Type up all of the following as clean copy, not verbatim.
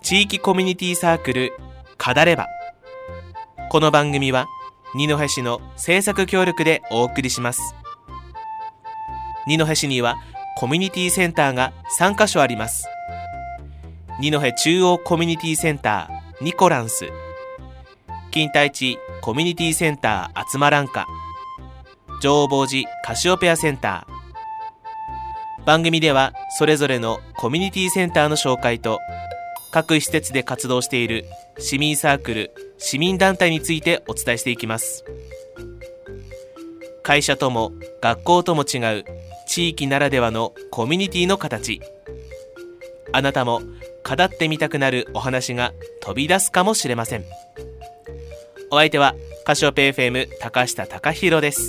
地域コミュニティサークルカダレバ。この番組は二戸市の制作協力でお送りします。二戸市にはコミュニティセンターが3カ所あります。二戸中央コミュニティセンターニコランス、金田一コミュニティセンターあつまらんか、上房寺カシオペアセンター。番組ではそれぞれのコミュニティセンターの紹介と、各施設で活動している市民サークル、市民団体についてお伝えしていきます。会社とも学校とも違う地域ならではのコミュニティの形。あなたも語ってみたくなるお話が飛び出すかもしれません。お相手はカシオペ FM 高下貴弘です。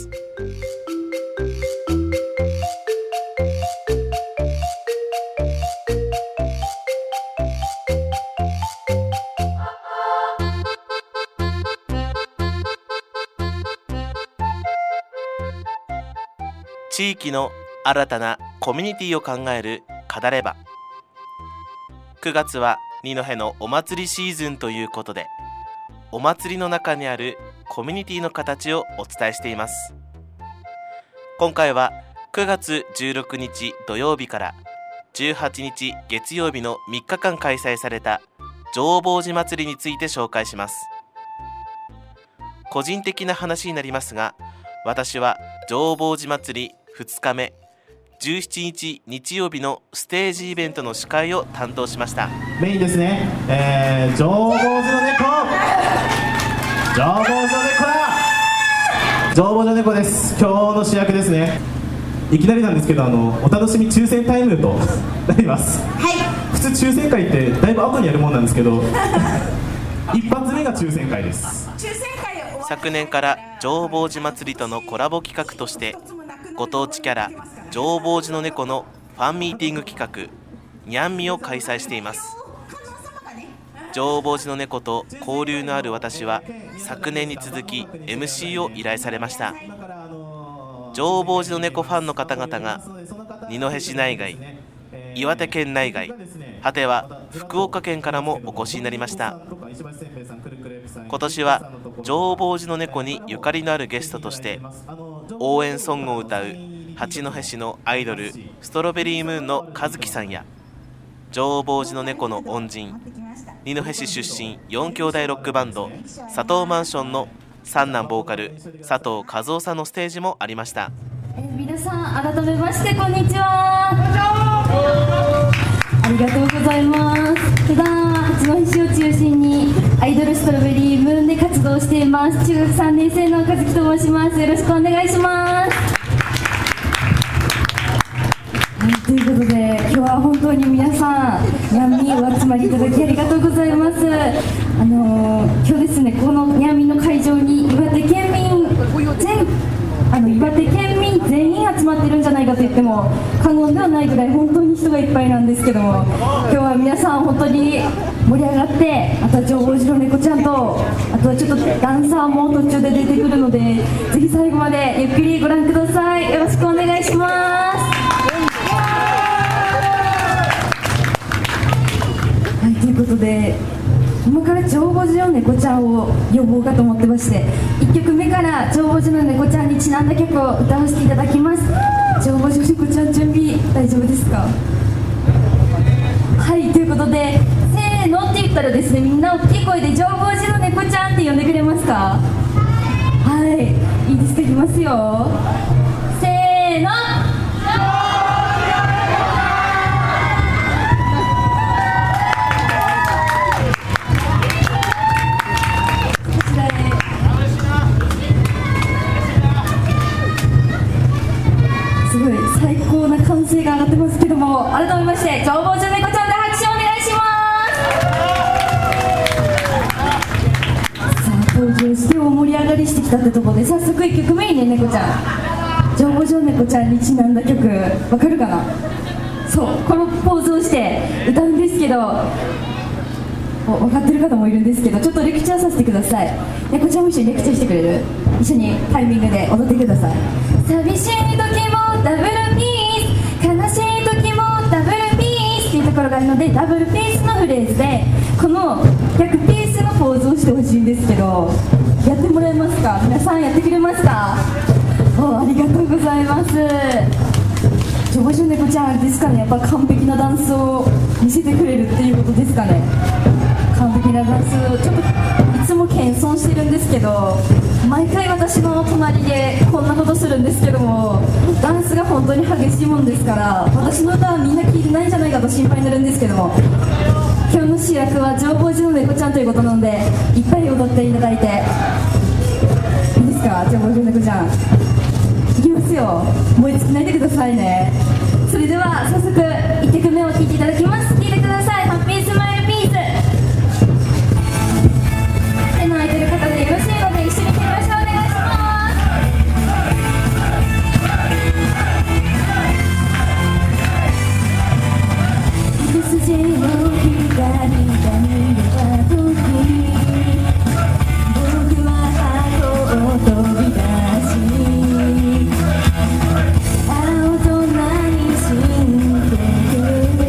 地域の新たなコミュニティを考えるカダレバ。9月は二戸のお祭りシーズンということで、お祭りの中にあるコミュニティの形をお伝えしています。今回は9月16日土曜日から18日月曜日の3日間開催された上房寺祭りについて紹介します。個人的な話になりますが、私は上房寺祭り2日目17日日曜日のステージイベントの司会を担当しました。 メインですね、上房寺の猫、上房寺の猫だ、上房寺の猫です。今日の主役ですね。いきなりなんですけど、お楽しみ抽選タイムとなります。 はい。 普通抽選会ってだいぶ後にやるもんなんですけど一発目が抽選会です。 昨年から上房寺祭りとのコラボ企画として、ご当地キャラ上房寺の猫のファンミーティング企画にゃんみを開催しています。上房寺の猫と交流のある私は昨年に続き MC を依頼されました。上房寺の猫ファンの方々が二戸市内外、岩手県内外、果ては福岡県からもお越しになりました。今年は上房寺の猫にゆかりのあるゲストとして応援ソングを歌う八戸市のアイドルストロベリームーンの和樹さんや、上房寺の猫の恩人二戸市出身4兄弟ロックバンド佐藤マンションの三男ボーカル佐藤和夫さんのステージもありました。 皆さん改めましてこんにちは。ありがとうございます。普段八戸市を中心にアイドルストロベリームーンで活動しています。中学3年生の和樹と申します。よろしくお願いします。ということで今日は本当に皆さんにゃんみお集まりいただきありがとうございます。今日ですね、このにゃんみの会場に岩手県民全員集まってるんじゃないかと言っても過言ではないぐらい本当に人がいっぱいなんですけども、今日は皆さん本当に盛り上がって、あとは上房寺の猫ちゃんと、あとはちょっとダンサーも途中で出てくるので、ぜひ最後までゆっくりご覧ください。よろしくお願いします。はい、ということで今から上房寺の猫ちゃんを呼ぼうかと思ってまして、1曲目から上房寺の猫ちゃんにちなんだ曲を歌わせていただきます。上房寺の猫ちゃん準備大丈夫ですか？はい、ということでせーのって言ったらですね、みんな大きい声で上房寺の猫ちゃんって呼んでくれますか？はい、いいですか？いきますよ。せーの。すごい最高な歓声が上がってますけども、改めまして上房寺の猫ちゃんで拍手をお願いします。さあ登場して大盛り上がりしてきたってところで、早速1曲目にね、猫ちゃん上房寺の猫ちゃんにちなんだ曲わかるかな？そう、このポーズをして歌うんですけど、分かってる方もいるんですけど、ちょっとレクチャーさせてください。猫ちゃんも一緒にレクチャーしてくれる？一緒にタイミングで踊ってください。寂しい時もダブルピース、悲しい時もダブルピースっていうところがいのでダブルピースのフレーズでこの逆ピースのポーズをしてほしいんですけど、やってもらえますか？皆さんやってくれますか？ありがとうございます。ジョボジョネコちゃんあれですかね、やっぱ完璧なダンスを見せてくれるっていうことですかね。完璧なダンスをちょっといつも謙遜してるんですけど、毎回私の隣でこんなことするんですけども、ダンスが本当に激しいもんですから私の歌はみんな聞いてないんじゃないかと心配になるんですけども、今日の主役は浄法寺の猫ちゃんということなのでいっぱい踊っていただいていいですか？浄法寺の猫ちゃんいきますよ。燃え尽きないでくださいね。それでは早速1曲目を聴いていただきます。聴いてください。ハッピースマイルピース。手の空いてる方でよろしいので一緒に聴きましょう。お願いします。一筋の光が見えた時、僕は箱を飛び出し青空に沈んでく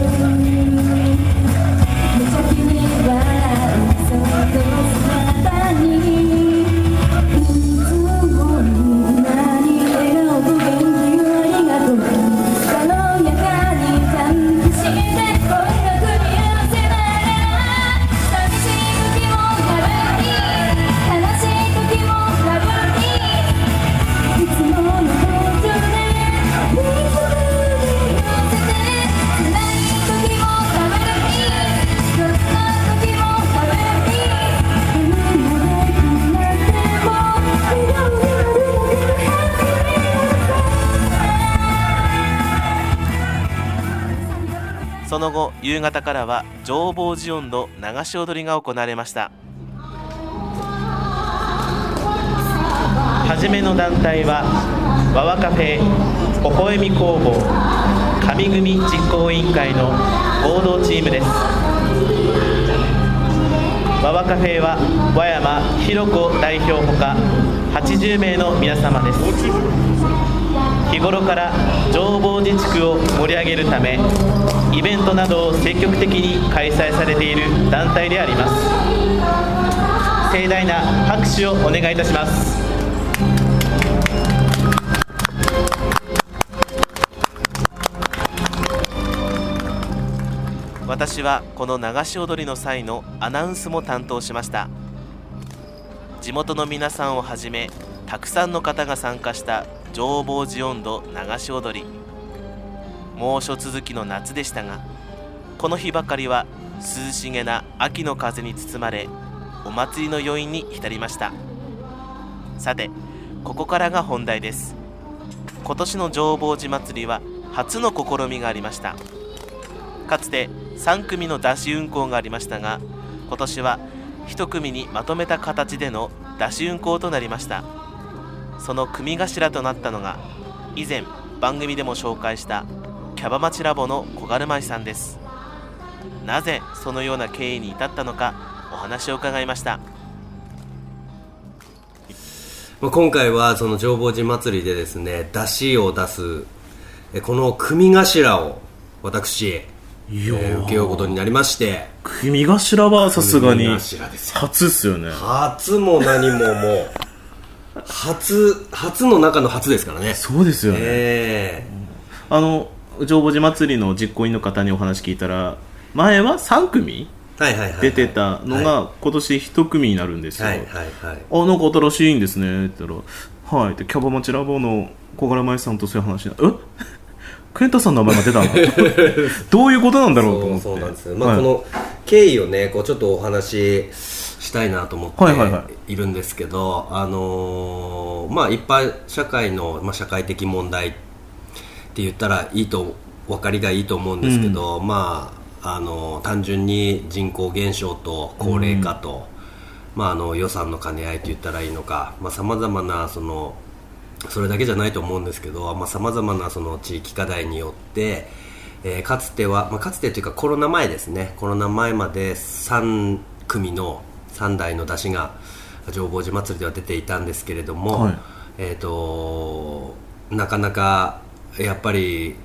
無邪気に笑うその姿にいつもみんなに笑顔と元気をありがとう軽やかにジャンプして音楽に合わせながら寂しい時もラブリー悲しい時もラブリーいつもの途中でリズムに乗せて辛い時もラブリーどんな時もラブリーみんなでこんなっても笑顔でなるだけのハッピー。 その後夕方からは浄法寺音頭流し踊りが行われました。はじめの団体はワワカフェ、微笑み工房、上組実行委員会の合同チームです。ワワカフェは和山ひろ子代表ほか80名の皆様です。日頃から浄法寺地区を盛り上げるためイベントなどを積極的に開催されている団体であります。盛大な拍手をお願いいたします。私はこの流し踊りの際のアナウンスも担当しました。地元の皆さんをはじめたくさんの方が参加した浄法寺音頭流し踊り、猛暑続きの夏でしたがこの日ばかりは涼しげな秋の風に包まれお祭りの余韻に浸りました。さてここからが本題です。今年の浄法寺祭りは初の試みがありました。かつて3組の山車運行がありましたが今年は1組にまとめた形での山車運行となりました。その組頭となったのが以前番組でも紹介したキャバ町ラボの小軽舞さんです。なぜそのような経緯に至ったのかお話を伺いました。 今回はその浄法寺祭りでですね、出汁を出すこの組頭を私受けようことになりまして、 組頭はさすがに組頭ですよ。 初っすよね。 初も何ももう初の中の初ですからね。 そうですよね。浄法寺祭りの実行委員の方にお話聞いたら前は3組出てたのが今年1組になるんですよ。なんか新しいんですねって言ったら、はいってキャバ町ラボの小柄舞さんとそういう話になって、ケンタさんの名前が出たのどういうことなんだろうと思って。 そうなんですよ。この経緯をねこうちょっとお話したいなと思っているんですけど、一般社会の、社会的問題って言ったらいいと分かりがいいと思うんですけど、単純に人口減少と高齢化と、予算の兼ね合いと言ったらいいのか、さまざまなそれだけじゃないと思うんですけど、さまざまなその地域課題によって、かつてというかコロナ前ですね、コロナ前まで3組の3台の出汁が浄法寺祭りでは出ていたんですけれども、なかなかやっぱり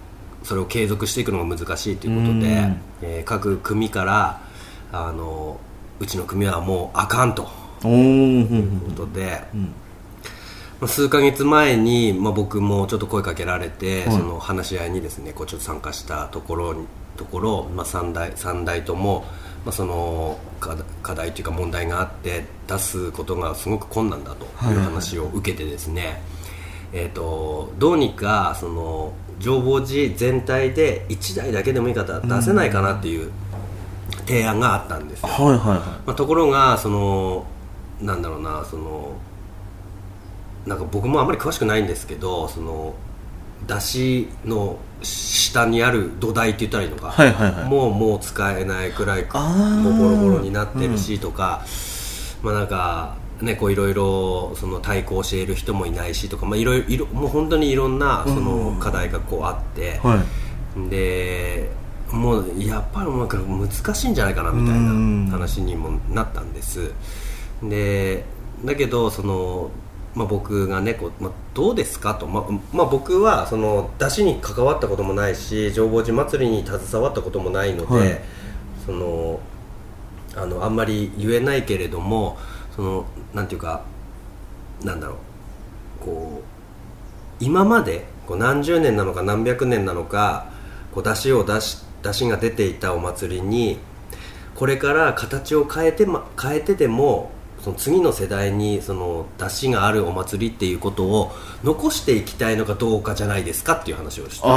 それを継続していくのが難しいということで、各組からうちの組はもうあかんということで、数ヶ月前に、僕もちょっと声かけられて、その話し合いにですねこうちょっと参加したところ、3代とも、その課題というか問題があって出すことがすごく困難だという話を受けてですね、どうにかその浄法寺全体で1台だけでもいい方出せないかなっていう提案があったんですよ。ところがそのなんだろうな、そのなんか僕もあんまり詳しくないんですけど、その出汁の下にある土台って言ったらいいのか、もう使えないくらいもうボロボロになってるしとか、なんかね、こういろいろその対抗している人もいないしとか、いろいろもう本当にいろんなその課題がこうあって、でもうやっぱりなんか難しいんじゃないかなみたいな話にもなったんです。でだけどその僕がねこう、どうですかと、僕はその出汁に関わったこともないし浄法寺祭りに携わったこともないので、そのあんまり言えないけれども、そのなんていうかなんだろう、こう今までこう何十年なのか何百年なのかこう出汁が出ていたお祭りにこれから形を変えてでもその次の世代にその出汁があるお祭りっていうことを残していきたいのかどうかじゃないですかっていう話をして、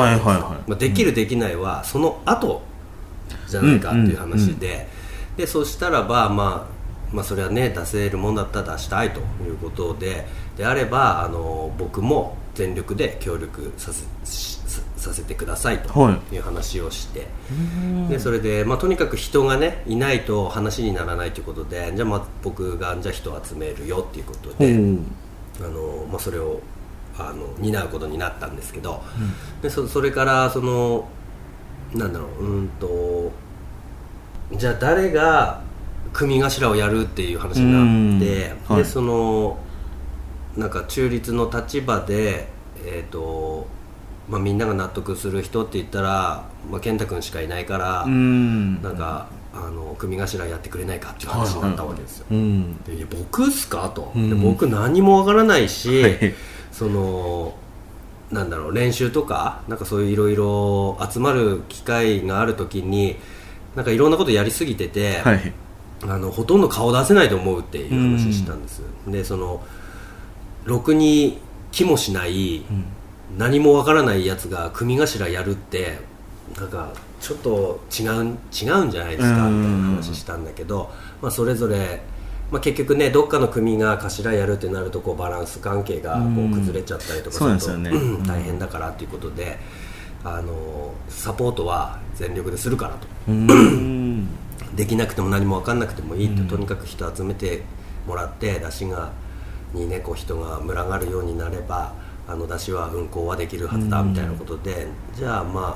できるできないはその後じゃないかっていう話で、でそしたらばそれはね出せるもんだったら出したいということであれば僕も全力で協力させてくださいという話をして、でそれで、とにかく人がねいないと話にならないということで、じゃあ、僕がじゃあ人を集めるよっていうことで、それを担うことになったんですけど、でそれからそのなんだろう、じゃあ誰が組頭をやるっていう話になって、でそのなんか中立の立場でみんなが納得する人って言ったら、健太君しかいないからなんか組頭やってくれないかっていう話になったわけですよ。でいや僕っすかと、で僕何もわからないし、そのなんだろう練習とかなんかそういういろいろ集まる機会がある時になんかいろんなことやりすぎてて、ほとんど顔出せないと思うっていう話したんです。でそのろくに気もしない、何もわからないやつが組頭やるってなんかちょっと違うんじゃないですかみたいな話したんだけど、それぞれ、結局ねどっかの組が頭やるってなるとこうバランス関係がこう崩れちゃったりとかすると、大変だからということでサポートは全力でするからとできなくても何も分かんなくてもいいって、とにかく人集めてもらって出汁にねこう人が群がるようになれば出汁は運行はできるはずだみたいなことで、じゃあ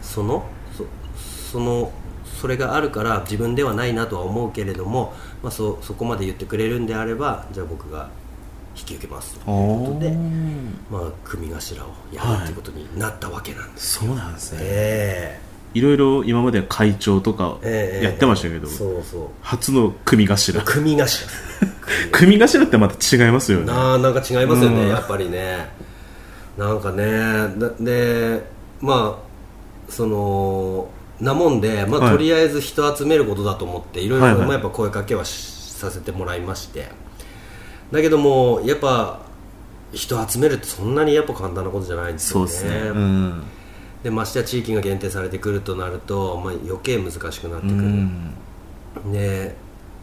それがあるから自分ではないなとは思うけれども、そこまで言ってくれるんであればじゃあ僕が引き受けますということで、組頭をやるということになったわけなんです。 そうなんですね。いろいろ今までは会長とかやってましたけど、初の組頭組頭ってまた違いますよね。 なんか違いますよね、やっぱりね。なんかねでそのなもんで、とりあえず人集めることだと思っていろいろやっぱ声かけはさせてもらいまして、だけどもやっぱ人集めるってそんなにやっぱ簡単なことじゃないんですよね。そうですね。でましてや地域が限定されてくるとなると、余計難しくなってくる。で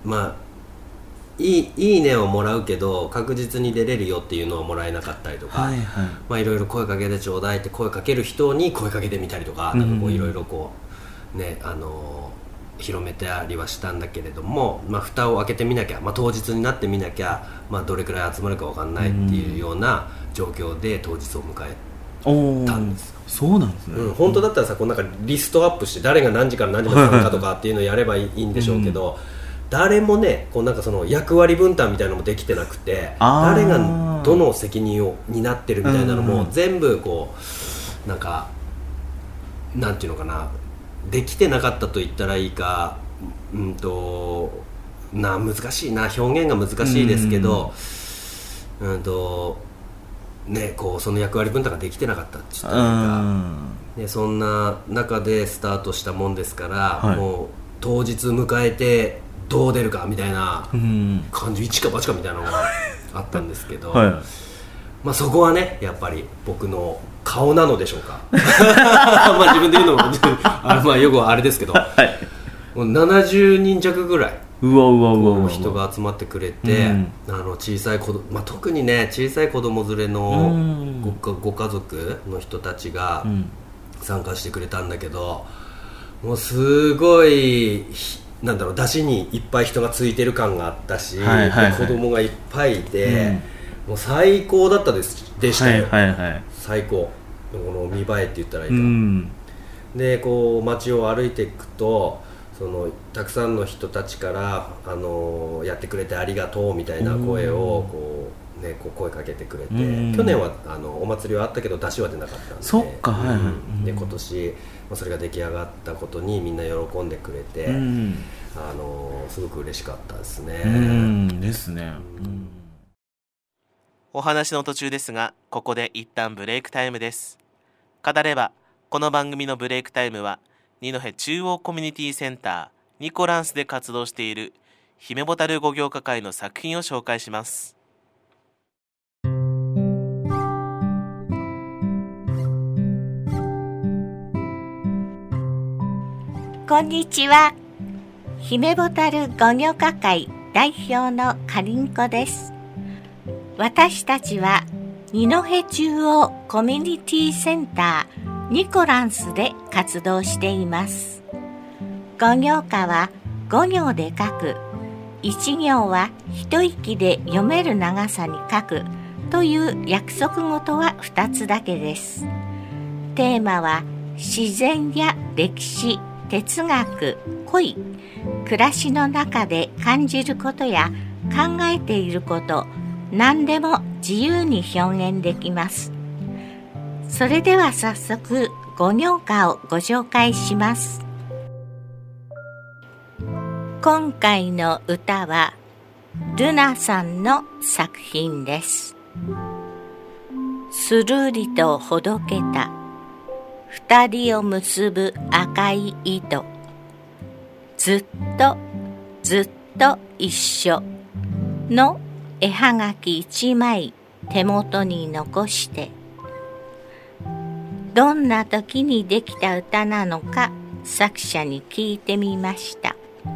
いいねをもらうけど確実に出れるよっていうのはもらえなかったりとか、いろいろ声かけてちょうだいって声かける人に声かけてみたりとか、なんかいろいろこうね広めたりはしたんだけれども、蓋を開けてみなきゃ、当日になってみなきゃ、どれくらい集まるか分かんないっていうような状況で当日を迎えたんです。 そうなんですね。 本当だったらさこうなんかリストアップして誰が何時から何時まで参加とかっていうのをやればいいんでしょうけど、誰もねこうなんかその役割分担みたいなのもできてなくて、誰がどの責任を担ってるみたいなのも全部こうなんかなんていうのかな、できてなかったと言ったらいいか、難しいな、表現が難しいですけど、ね、こうその役割分担ができてなかったって言ったらいいか、でそんな中でスタートしたもんですから、はい、もう当日迎えてどう出るかみたいな感じ、一か八かみたいなのがあったんですけど、はい、まあ、そこはねやっぱり僕の顔なのでしょうかまあ自分で言うのもまあよくあれですけど、はい、もう70人弱ぐらい人が集まってくれて、小さい子供、まあ、特にね小さい子供連れのご家族の人たちが参加してくれたんだけど、もうすごいなんだろう、出汁にいっぱい人がついてる感があったし、はいはいはい、子供がいっぱいいて、もう最高だったでしたよ、はいはいはい、最高、この見栄えって言ったらいいか、でこう街を歩いていくとたくさんの人たちからやってくれてありがとうみたいな声をこう声かけてくれて、去年はお祭りはあったけど出汁は出なかったんで、 そっか、はいはい、 で今年それが出来上がったことにみんな喜んでくれて、すごく嬉しかったですね。 ですね。 お話の途中ですが、ここで一旦ブレイクタイムです。語れば、この番組のブレイクタイムは二戸中央コミュニティセンターニコランスで活動している姫ボタル語行家会の作品を紹介します。 こんにちは。姫ボタル語行家会代表のかりんこです。私たちは二戸中央コミュニティセンターニコランスで活動しています。語行家は5行で書く、1行は一息で読める長さに書くという約束事は2つだけです。テーマは自然や歴史、哲学、恋、暮らしの中で感じることや考えていること、何でも自由に表現できます。それでは早速語行家をご紹介します。今回の歌はルナさんの作品です。するりとほどけた二人を結ぶ赤い糸、ずっとずっと一緒の絵はがき一枚手元に残して、どんな時にできた歌なのか作者に聞いてみました。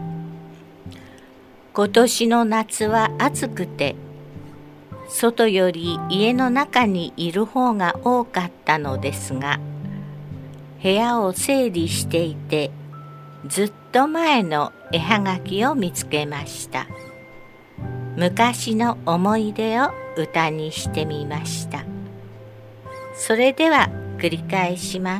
今年の夏は暑くて、外より家の中にいる方が多かったのですが、部屋を整理していて、ずっと前の絵はがきを見つけました。昔の思い出を歌にしてみました。それでは繰り返します。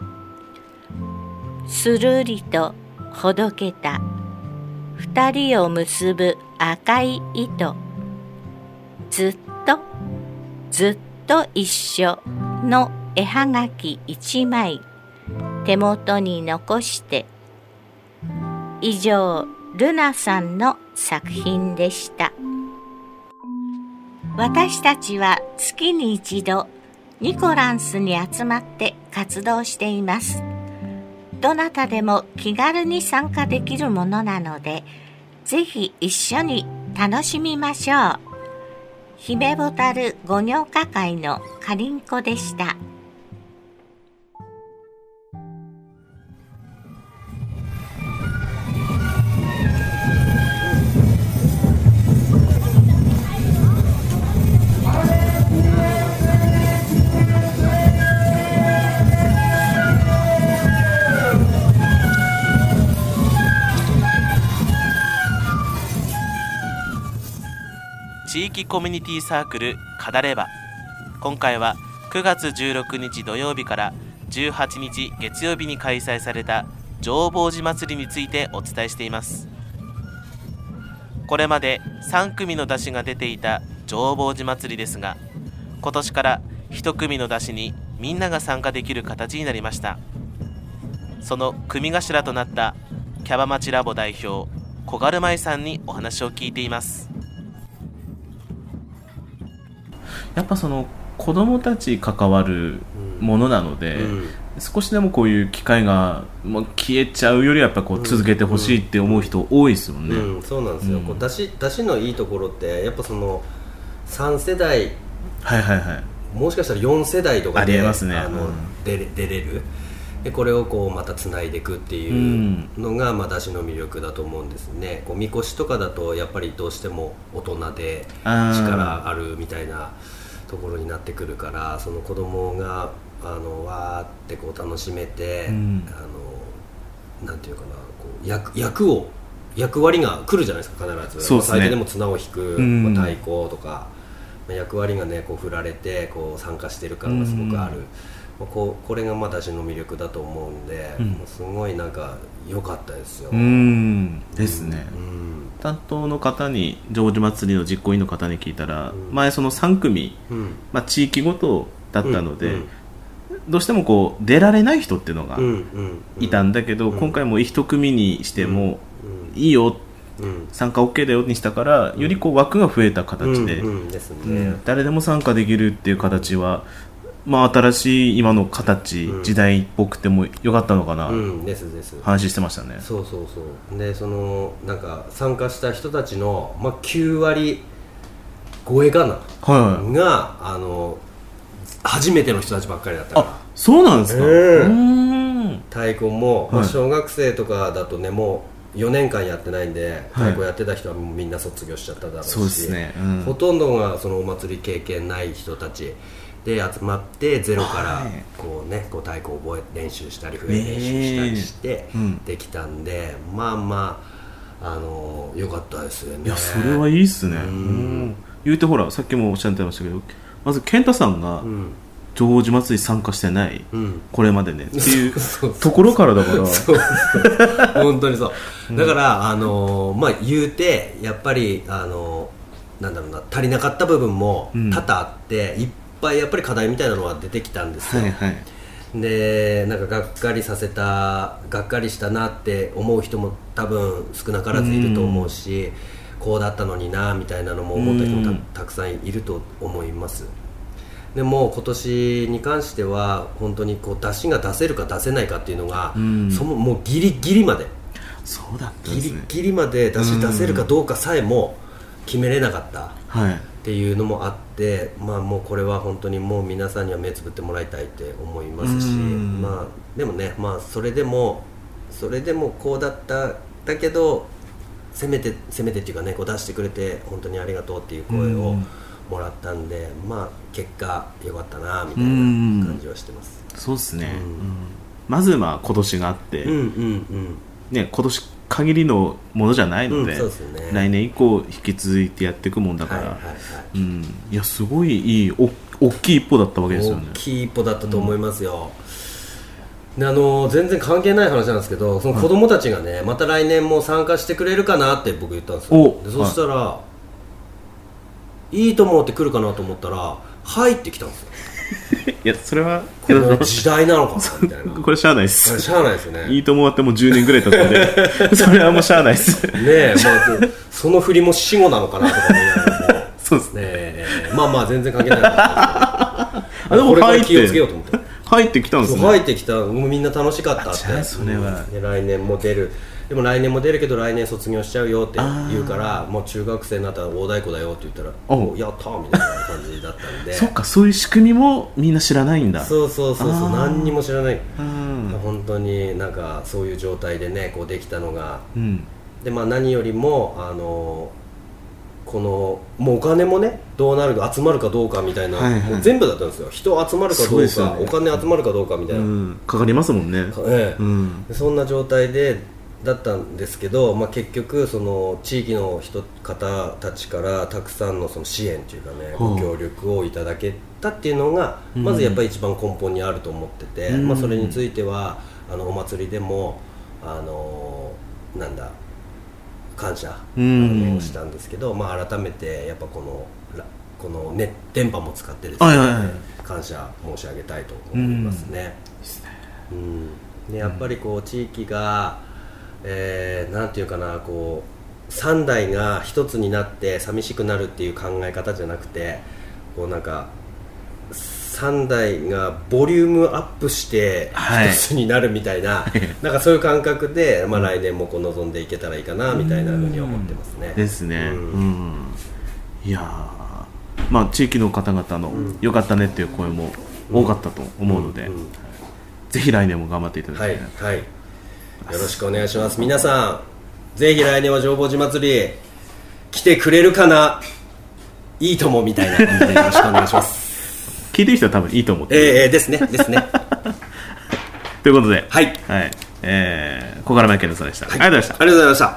するりとほどけた二人を結ぶ赤い糸、ずっとずっと一緒の絵はがき一枚手元に残して。以上、ルナさんの作品でした。私たちは月に一度ニコランスに集まって活動しています。どなたでも気軽に参加できるものなので、ぜひ一緒に楽しみましょう。姫ボタル語行家会のかりんこでした。 地域コミュニティサークル語れば、今回は9月16日土曜日から18日月曜日に開催された浄法寺祭りについてお伝えしています。これまで3組の山車が出ていた浄法寺祭りですが、今年から1組の山車にみんなが参加できる形になりました。 その組頭となったキャバ町ラボ代表小軽舞さんにお話を聞いています。 やっぱその子供たち関わるものなので、少しでもこういう機会がもう消えちゃうよりはやっぱこう続けてほしいって思う人多いですよね。 そうなんですよ、こう出しのいいところってやっぱその3世代、もしかしたら4世代とかでありえますね、 出れるで、これをこうまたつないでいくっていうのが、出しの魅力だと思うんですね。こうみこしとかだとやっぱりどうしても大人で力あるみたいなところになってくるから、その子供がわーってこう楽しめて、なんていうかな、こう役割が来るじゃないですか、必ず。 そうですね、 最低でも綱を引く、太鼓とか役割がねこう振られてこう参加してる感がすごくある、これが出しの魅力だと思うんで、もうすごいなんか良かったですよ。 ですね、担当の方に、成就祭りの実行委員の方に聞いたら、前その3組、地域ごとだったので、どうしてもこう出られない人っていうのがいたんだけど、今回も一組にしてもいいよ、参加 OK だよにしたから、よりこう枠が増えた形で、誰でも参加できるっていう形は、新しい今の形、時代っぽくてもよかったのかな、話してましたね。 そうで、そのなんか参加した人たちの、9割超えかな、が初めての人たちばっかりだったから。 そうなんですか。 太鼓も、小学生とかだとね、もう4年間やってないんで、太鼓やってた人はもうみんな卒業しちゃっただろうし、 そうですね、 ほとんどがそのお祭り経験ない人たちで集まって、ゼロからこうね、こう太鼓を練習したり笛練習したりしてできたんで、よかったですよね。 いや、それはいいっすね。言うてほら、さっきもおっしゃってましたけど、まず健太さんが成就祭り参加してない、これまでねっていうところからだから本当にそう、だから言うてやっぱりなんだろうな、足りなかった部分も多々あって、いっぱいやっぱり課題みたいなのは出てきたんですよ。で、なんかがっかりしたなって思う人も多分少なからずいると思うし、こうだったのになみたいなのも思った人も たくさんいると思います。でも今年に関しては本当にこう出しが出せるか出せないかっていうのが、もうギリギリまで、 そうだったんですね、 ギリギリまで出し出せるかどうかさえも決めれなかったっていうのもあって、もうこれは本当にもう皆さんには目つぶってもらいたいって思いますし、でもね、それでもこうだっただけど、せめてっていうかね、こう出してくれて本当にありがとうっていう声をもらったんで、結果良かったなみたいな感じはしてます。 そうですね、まず今年があって、今年限りのものじゃないので、来年以降引き続いてやっていくもんだから、いや、すごいいい大きい一歩だったわけですよね。 大きい一歩だったと思いますよ。で全然関係ない話なんですけど、その子供たちがね、また来年も参加してくれるかなって僕言ったんですよ。でそしたら、いいと思って来るかなと思ったら入ってきたんですよ。 いや、それはこの時代なのかなみたいな。 これしゃあないです。 しゃあないですよね。 いいと思っても10年ぐらい経ったんでそれはもうしゃあないですね。 その振りも死後なのかなとか思いながらもそうですね。 全然関係ないでもこれから気をつけようと思って入ってきたんですね。 入ってきた。もうみんな楽しかったって。 それは来年も出る。でも来年も出るけど来年卒業しちゃうよって言うから、もう中学生になったら大太鼓だよって言ったら、やったーみたいな感じだったんでそっか、そういう仕組みもみんな知らないんだ。 そう何にも知らない。本当になんかそういう状態でね、こうできたのが、で何よりもこのもうお金もね、どうなるか、集まるかどうかみたいな、もう全部だったんですよ。人集まるかどうか、お金集まるかどうかみたいな、 かかりますもんね。 そんな状態でだったんですけど、結局その地域の方たちからたくさんのその支援というかね、ご協力をいただけたっていうのがまずやっぱり一番根本にあると思ってて、それについてはお祭りでも感謝をしたんですけど、改めてやっぱこの電波も使ってですね、感謝申し上げたいと思いますね。 ね、やっぱりこう地域が、なんていうかな、こう3代が一つになって寂しくなるっていう考え方じゃなくて、こうなんか3代がボリュームアップして一つになるみたいな、なんかそういう感覚で、まあ、来年もこう臨んでいけたらいいかなみたいなふうに思ってますね。 ですね。いやー、まあ、地域の方々の良かったねっていう声も多かったと思うので、ぜひ来年も頑張っていただきたいなと、 はいはい、よろしくお願いします。皆さんぜひ来年は浄法寺祭り来てくれるかな、いいともみたいな感じでよろしくお願いします聞いてる人は多分いいと思ってですねですねということで、 はい、 はい、小柄マイケルさんでした、はい、ありがとうございました。 ありがとうございました。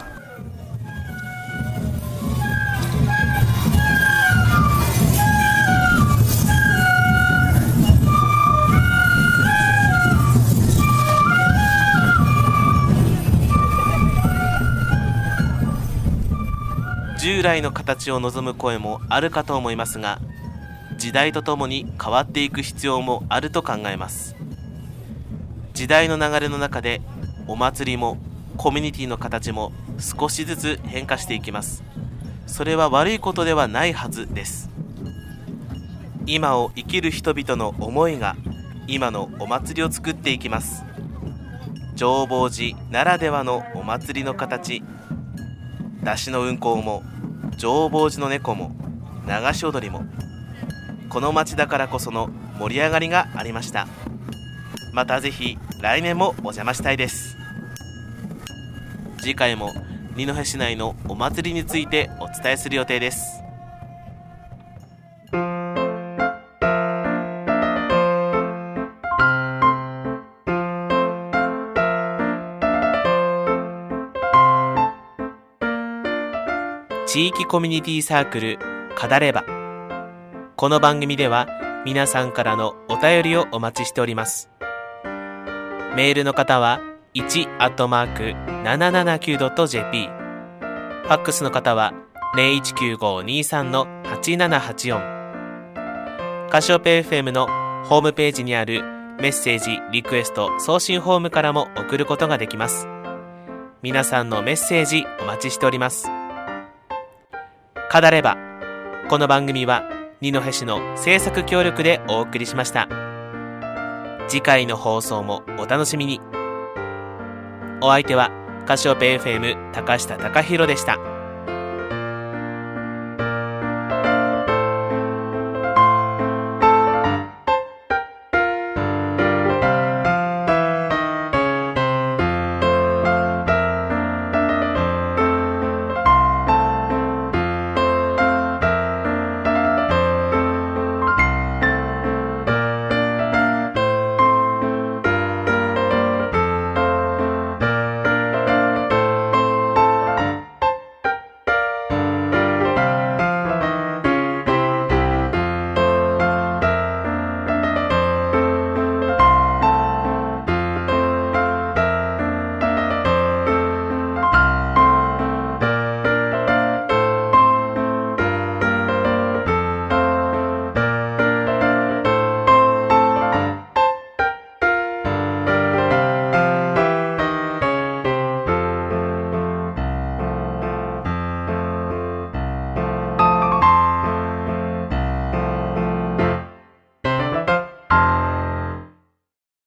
従来の形を望む声もあるかと思いますが、時代とともに変わっていく必要もあると考えます。時代の流れの中でお祭りもコミュニティの形も少しずつ変化していきます。それは悪いことではないはずです。今を生きる人々の思いが今のお祭りを作っていきます。浄法寺ならではのお祭りの形、山車の運行も浄法寺の猫も流し踊りも、この町だからこその盛り上がりがありました。またぜひ来年もお邪魔したいです。次回も二戸市内のお祭りについてお伝えする予定です。地域コミュニティサークル語れば。この番組では皆さんからのお便りをお待ちしております。メールの方は 1@779.jp、 ファックスの方は 019523-8784、 カシオペ FM のホームページにあるメッセージリクエスト送信フォームからも送ることができます。皆さんのメッセージお待ちしております。語れば。この番組は二戸市の制作協力でお送りしました。次回の放送もお楽しみに。お相手はカシオペ FM 高下貴弘でした。